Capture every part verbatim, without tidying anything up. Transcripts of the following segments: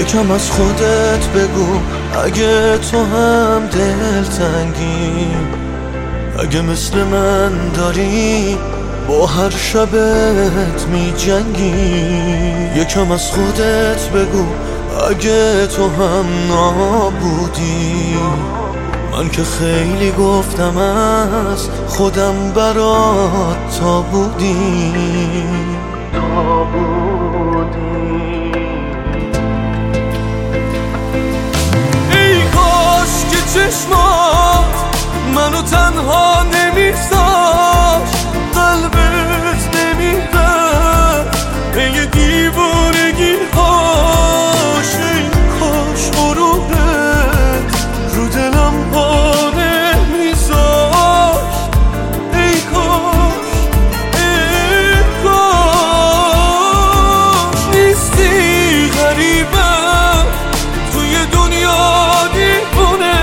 یکم از خودت بگو اگه تو هم دلتنگی، اگه مثل من داری با هر شبت می جنگی. یکم از خودت بگو اگه تو هم نابودی، من که خیلی گفتم از خودم برات تا بودی تا بودی. ای کاش که چشمات منو تنها نمیذاشت، قلبت نمیرفت پی دیوونگی هاش. ای کاش غروبت رو دلم پا نمیذاشت. ای کاش ای کاش نیستی غریبم توی دنیا دیوونه،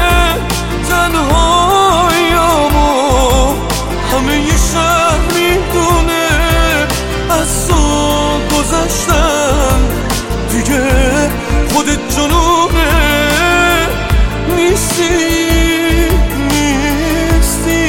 تنهاییامو همه ی شهر میدونه. از تو گذشتم دیگه خودت جنونه، نیستی نیستی.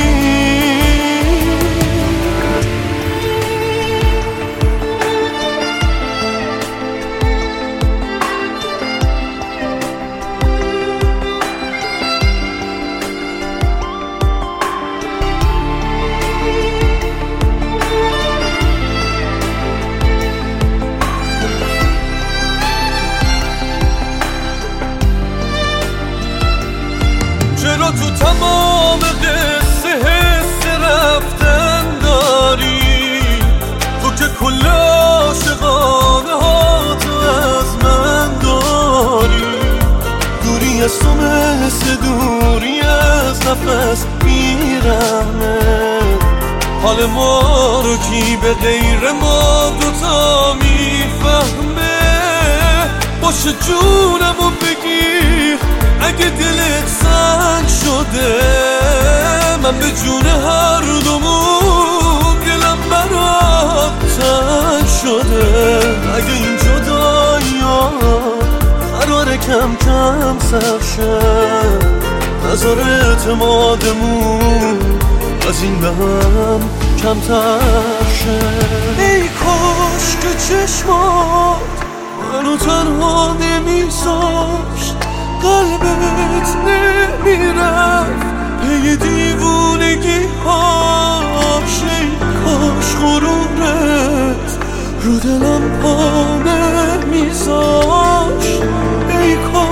چرا تو تمام قصه حس رفتن داری؟ تو که کل عاشقانه ها تو از من داری. دوری از تو مثل دوری از نفس میرمه، حال ما رو کی به غیر ما دوتا میفهمه. باشه جونمو بگیر اگه دلت سنگ شده، من به جون هر دومون دلم برات تنگ شده. اگه این جدایی ها قراره کم کم سر شه، نظر اعتمادمون از این به هم کمتر شه. ای کاش که چشمات منو تنها نمیذاشت، قلبت نمیرفت پی دیوونگی هاش. ای کاش غرورت رو دلم پا نمیذاشت. ای کاش